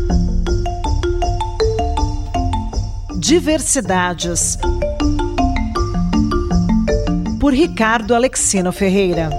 Diversidades, por Ricardo Alexino Ferreira.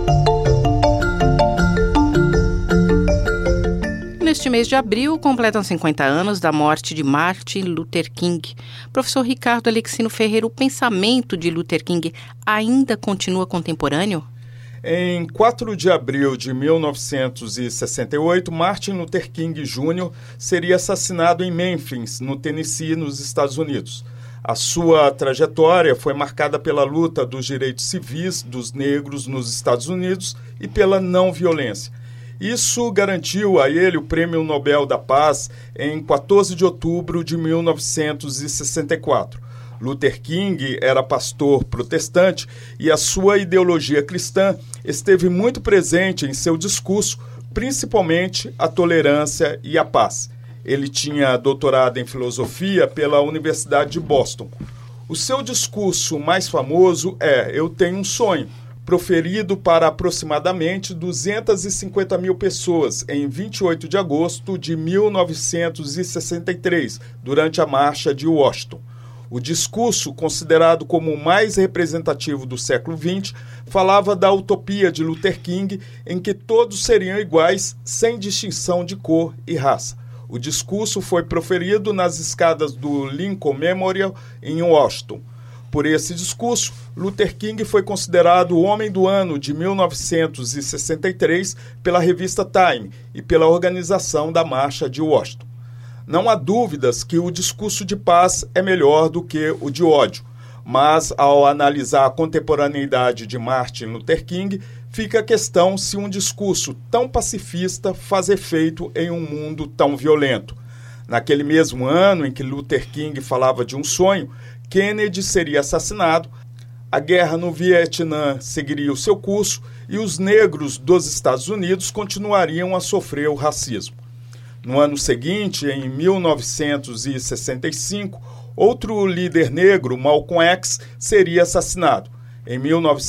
Neste mês de abril, completam 50 anos da morte de Martin Luther King. Professor Ricardo Alexino Ferreira, o pensamento de Luther King ainda continua contemporâneo? Em 4 de abril de 1968, Martin Luther King Jr. seria assassinado em Memphis, no Tennessee, nos Estados Unidos. A sua trajetória foi marcada pela luta dos direitos civis dos negros nos Estados Unidos e pela não violência. Isso garantiu a ele o Prêmio Nobel da Paz em 14 de outubro de 1964. Luther King era pastor protestante e a sua ideologia cristã esteve muito presente em seu discurso, principalmente a tolerância e a paz. Ele tinha doutorado em filosofia pela Universidade de Boston. O seu discurso mais famoso é "Eu tenho um sonho", proferido para aproximadamente 250 mil pessoas em 28 de agosto de 1963, durante a Marcha de Washington. O discurso, considerado como o mais representativo do século XX, falava da utopia de Luther King, em que todos seriam iguais, sem distinção de cor e raça. O discurso foi proferido nas escadas do Lincoln Memorial, em Washington. Por esse discurso, Luther King foi considerado o Homem do Ano de 1963 pela revista Time e pela organização da Marcha de Washington. Não há dúvidas que o discurso de paz é melhor do que o de ódio, mas ao analisar a contemporaneidade de Martin Luther King, fica a questão se um discurso tão pacifista faz efeito em um mundo tão violento. Naquele mesmo ano em que Luther King falava de um sonho, Kennedy seria assassinado, a guerra no Vietnã seguiria o seu curso e os negros dos Estados Unidos continuariam a sofrer o racismo. No ano seguinte, em 1965, outro líder negro, Malcolm X, seria assassinado. Em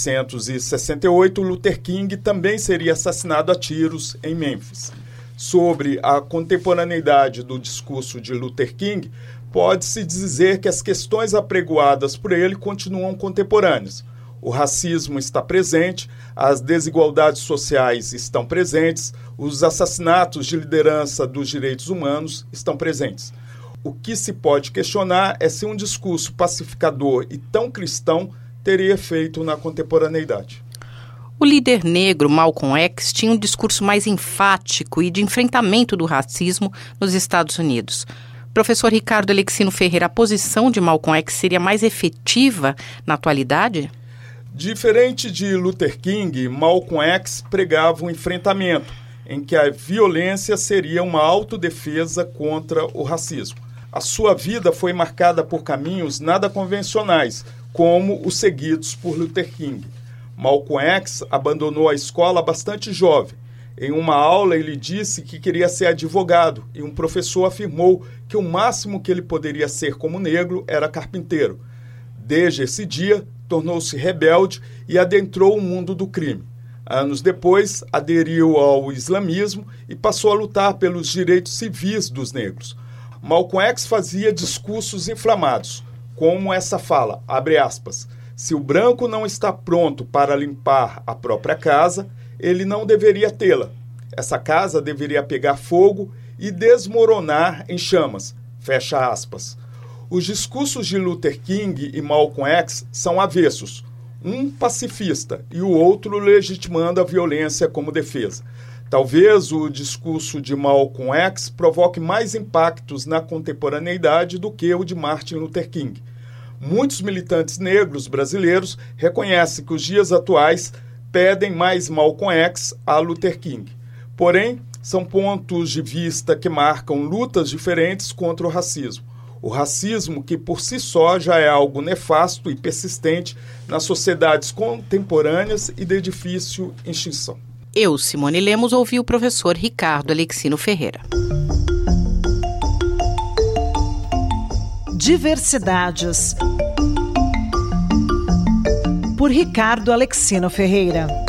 1968, Luther King também seria assassinado a tiros em Memphis. Sobre a contemporaneidade do discurso de Luther King, pode-se dizer que as questões apregoadas por ele continuam contemporâneas. O racismo está presente, as desigualdades sociais estão presentes, os assassinatos de liderança dos direitos humanos estão presentes. O que se pode questionar é se um discurso pacificador e tão cristão teria efeito na contemporaneidade. O líder negro Malcolm X tinha um discurso mais enfático e de enfrentamento do racismo nos Estados Unidos. Professor Ricardo Alexino Ferreira, a posição de Malcolm X seria mais efetiva na atualidade? Diferente de Luther King, Malcolm X pregava um enfrentamento, em que a violência seria uma autodefesa contra o racismo. A sua vida foi marcada por caminhos nada convencionais, como os seguidos por Luther King. Malcolm X abandonou a escola bastante jovem. Em uma aula, ele disse que queria ser advogado e um professor afirmou que o máximo que ele poderia ser como negro era carpinteiro. Desde esse dia, tornou-se rebelde e adentrou o mundo do crime. Anos depois, aderiu ao islamismo e passou a lutar pelos direitos civis dos negros. Malcolm X fazia discursos inflamados, como essa fala, abre aspas, "Se o branco não está pronto para limpar a própria casa, ele não deveria tê-la. Essa casa deveria pegar fogo e desmoronar em chamas", fecha aspas. Os discursos de Luther King e Malcolm X são avessos, um pacifista e o outro legitimando a violência como defesa. Talvez o discurso de Malcolm X provoque mais impactos na contemporaneidade do que o de Martin Luther King. Muitos militantes negros brasileiros reconhecem que os dias atuais pedem mais Malcolm X a Luther King. Porém, são pontos de vista que marcam lutas diferentes contra o racismo. O racismo, que por si só já é algo nefasto e persistente nas sociedades contemporâneas e de difícil extinção. Eu, Simone Lemos, ouvi o professor Ricardo Alexino Ferreira. Diversidades, por Ricardo Alexino Ferreira.